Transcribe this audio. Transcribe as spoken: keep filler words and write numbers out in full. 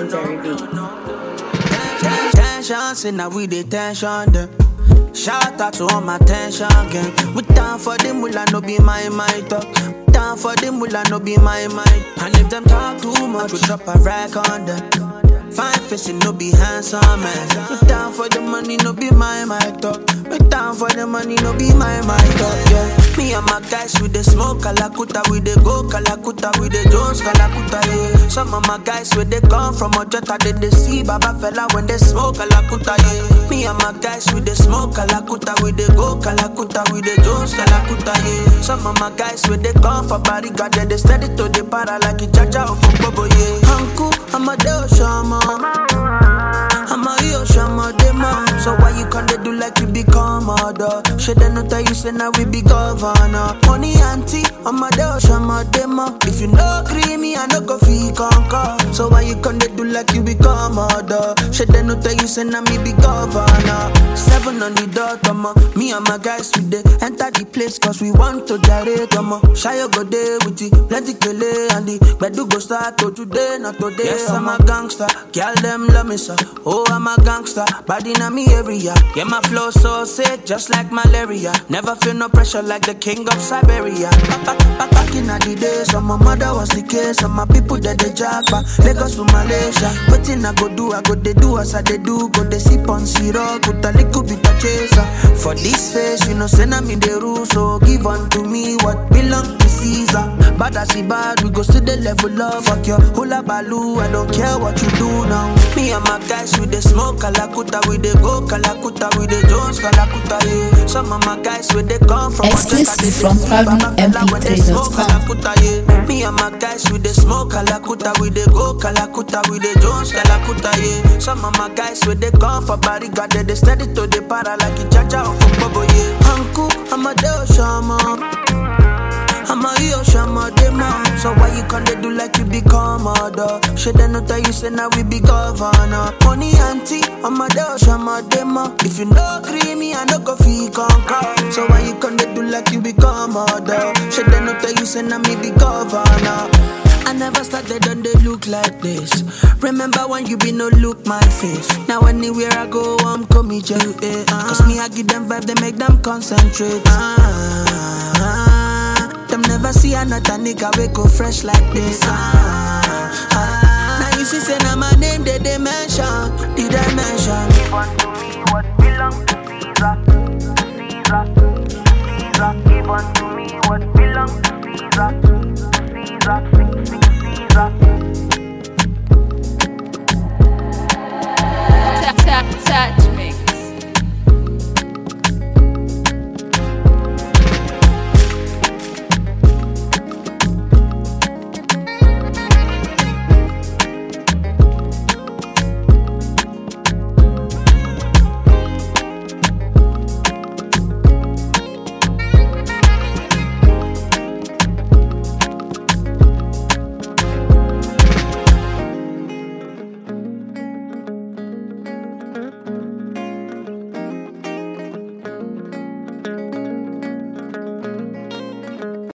Legendary beats. Tension, say now we the tension them. Shout out to all my tension gang. We down for the mullah, no be my my talk. Down for the mullah, no be my my. And if them talk too much, we drop a rack on them. Fine facing, no be handsome man. We down for the money, no be my my talk. We down for the money, no be my my talk. Yeah, me and my guys with the smoke Kalakuta, we the go Kalakuta, we the Jones Kalakuta. Yeah, some of my guys where they come from Ojota, they they see Baba fella when they smoke Kalakuta. Yeah, me and my guys with the smoke Kalakuta, we the go Kalakuta, we the Jones Kalakuta. Yeah, some of my guys where they come from Bariga, they they steady to the para like it Jaja or Bobo. Yeah, Uncle, I'm a Deo Shama. I'm a yo shama dema. So why you can't do like you become mother? Should I not tell you say now we be governor? Money auntie, I'm a yo shama dema. If you no creamy, I no go fee conquer. So why you can't do like you become mother? Should I not tell you say now me be governor? Seven on the dot, come on. Me and my guys we dey enter the place cause we want to direct, come on. Shy go there with the plenty kele and the bedu go start to today, not today. Yes, I'm a gangster. Girl, them love me so. Oh, I'm a gangster. Body in me area. Yeah, my flow so sick, just like malaria. Never feel no pressure like the king of Siberia. Back, back, back, back in the days, so my mother was the case. Some my people that they jack back. Lagos to Malaysia. What thing I go do, I go they do as I they do. Go they sip on syrup, put a little bit of chaser. For this face, you know, send me the rules. So give unto me what belong to Caesar. Bad as he bad, we go to the level of fuck your hula baloo. I don't care what you do now. Me and my guys with the smoke Kalakuta, we the go Kalakuta, we the Jones Kalakuta. Yeah. Some of my guys where they come from exclusive from proudly M P three dot com. Yeah. Me and my guys with the smoke Kalakuta, we the go Kalakuta, we the Jones Kalakuta. Yeah. Some of my guys where they come for Bariga, they they steady to the para like it Jaja or Bobo. Yeah, Uncle, I'm a Deo Shama. I'm a yo shama dema. So why you can't do like you become mother? Should I not tell you say now we be governor? Money auntie, I'm a Deo shama dema. If you no creamy, I no go fee conquer. So why you can't do like you become mother? Should I not tell you say now me be governor? I never started on they look like this. Remember when you be no look my face. Now anywhere I go, I'm coming to you. Eh, uh, Cause me I give them vibe, they make them concentrate. Uh, uh, them never see another nigga we go fresh like this. Uh, uh, now you see say now my name they they mention, did I mention? Give unto me what belongs to Caesar, Caesar, Caesar. Give unto me what belongs to Caesar, Caesar.